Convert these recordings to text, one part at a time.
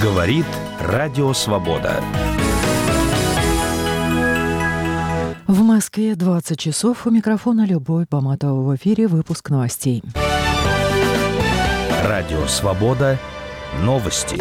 Говорит Радио Свобода. В Москве 20 часов. У микрофона Любовь Баматова. В эфире выпуск новостей. Радио Свобода. Новости.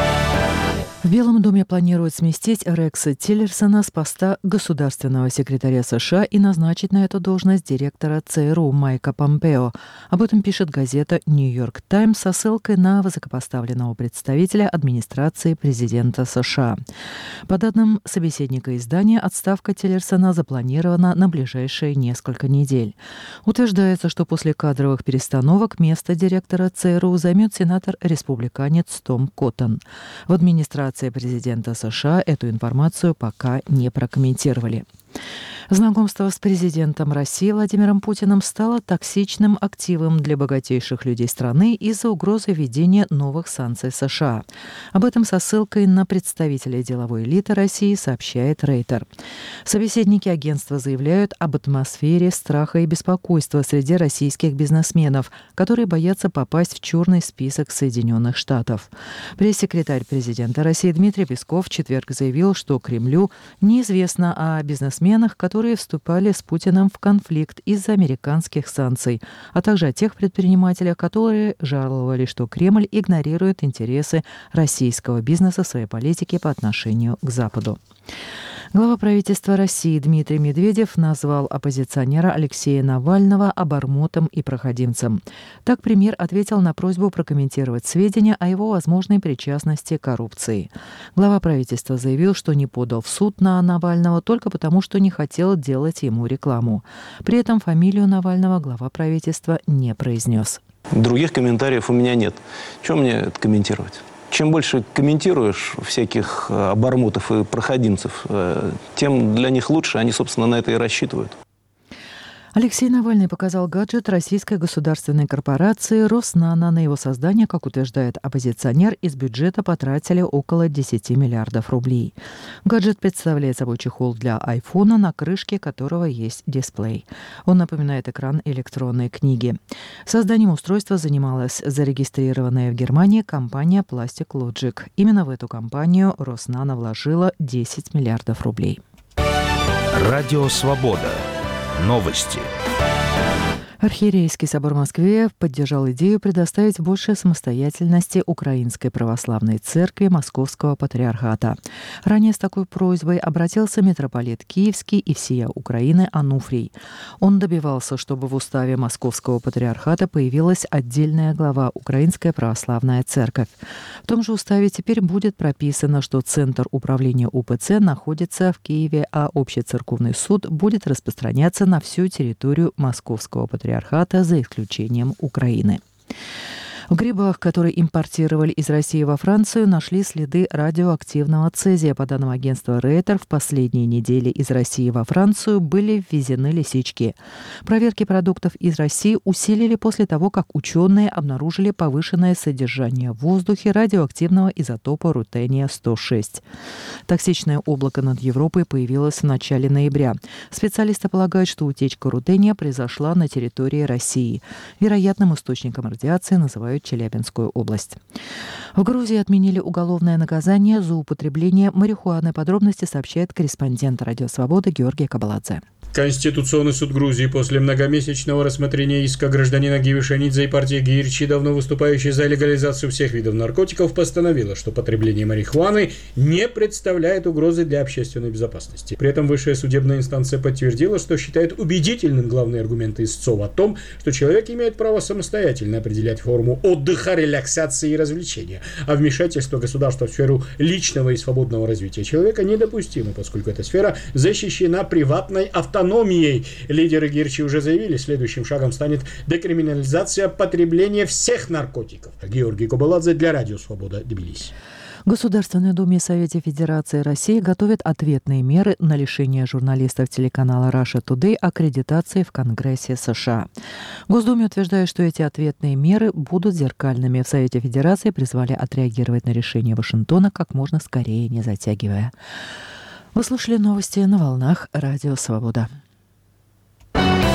В Белом доме планируют сместить Рекса Тиллерсона с поста государственного секретаря США и назначить на эту должность директора ЦРУ Майка Помпео. Об этом пишет газета «Нью-Йорк Таймс» со ссылкой на высокопоставленного представителя администрации президента США. По данным собеседника издания, отставка Тиллерсона запланирована на ближайшие несколько недель. Утверждается, что после кадровых перестановок место директора ЦРУ займет сенатор-республиканец Том Коттон. В администрации президента США эту информацию пока не прокомментировали. Знакомство с президентом России Владимиром Путиным стало токсичным активом для богатейших людей страны из-за угрозы введения новых санкций США. Об этом со ссылкой на представителя деловой элиты России сообщает Рейтер. Собеседники агентства заявляют об атмосфере страха и беспокойства среди российских бизнесменов, которые боятся попасть в черный список Соединенных Штатов. Пресс-секретарь президента России Дмитрий Песков в четверг заявил, что Кремлю неизвестно о бизнесменах, которые вступали с Путиным в конфликт из-за американских санкций, а также о тех предпринимателях, которые жаловались, что Кремль игнорирует интересы российского бизнеса в своей политике по отношению к Западу. Глава правительства России Дмитрий Медведев назвал оппозиционера Алексея Навального обормотом и проходимцем. Так премьер ответил на просьбу прокомментировать сведения о его возможной причастности к коррупции. Глава правительства заявил, что не подал в суд на Навального только потому, что не хотел делать ему рекламу. При этом фамилию Навального глава правительства не произнес. Других комментариев у меня нет. Чего мне это комментировать? Чем больше комментируешь всяких обормотов и проходимцев, тем для них лучше, они, собственно, на это и рассчитывают. Алексей Навальный показал гаджет российской государственной корпорации «Роснано». На его создание, как утверждает оппозиционер, из бюджета потратили около 10 миллиардов рублей. Гаджет представляет собой чехол для айфона, на крышке которого есть дисплей. Он напоминает экран электронной книги. Созданием устройства занималась зарегистрированная в Германии компания Plastic Logic. Именно в эту компанию «Роснано» вложила 10 миллиардов рублей. Радио Свобода. Новости. Архиерейский собор в Москве поддержал идею предоставить больше самостоятельности Украинской православной церкви Московского патриархата. Ранее с такой просьбой обратился митрополит Киевский и всея Украины Ануфрий. Он добивался, чтобы в уставе Московского патриархата появилась отдельная глава Украинская православная церковь. В том же уставе теперь будет прописано, что центр управления УПЦ находится в Киеве, а общецерковный суд будет распространяться на всю территорию Московского патриархата, за исключением Украины. В грибах, которые импортировали из России во Францию, нашли следы радиоактивного цезия. По данным агентства Рейтер, в последние недели из России во Францию были ввезены лисички. Проверки продуктов из России усилили после того, как ученые обнаружили повышенное содержание в воздухе радиоактивного изотопа рутения-106. Токсичное облако над Европой появилось в начале ноября. Специалисты полагают, что утечка рутения произошла на территории России. Вероятным источником радиации называют Челябинскую область. В Грузии отменили уголовное наказание за употребление марихуаны. Подробности сообщает корреспондент «Радио Свобода» Георгий Кабаладзе. Конституционный суд Грузии после многомесячного рассмотрения иска гражданина Гивишенидзе и партии Гирчи, давно выступающей за легализацию всех видов наркотиков, постановила, что потребление марихуаны не представляет угрозы для общественной безопасности. При этом высшая судебная инстанция подтвердила, что считает убедительным главные аргументы истцов о том, что человек имеет право самостоятельно определять форму отдыха, релаксации и развлечения, а вмешательство государства в сферу личного и свободного развития человека недопустимо, поскольку эта сфера защищена приватной автономией. Лидеры Гирчи уже заявили, следующим шагом станет декриминализация потребления всех наркотиков. Георгий Кабаладзе для Радио Свобода, Тбилиси. В Государственной Думе и Совете Федерации России готовят ответные меры на лишение журналистов телеканала Russia Today аккредитации в Конгрессе США. В Госдуме утверждают, что эти ответные меры будут зеркальными. В Совете Федерации призвали отреагировать на решение Вашингтона как можно скорее, не затягивая. Вы слушали новости на волнах Радио Свобода.